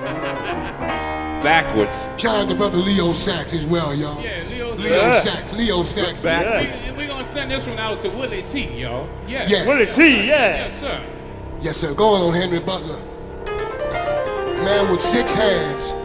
Backwards. Shout out to brother Leo Sachs as well, y'all. Yeah, Leo Sachs. Leo Sachs. We're going to send this one out to Willie T, y'all. Yeah. Willie T, Yes, sir. Yes, sir. Going on Henry Butler. Man with 6 hands.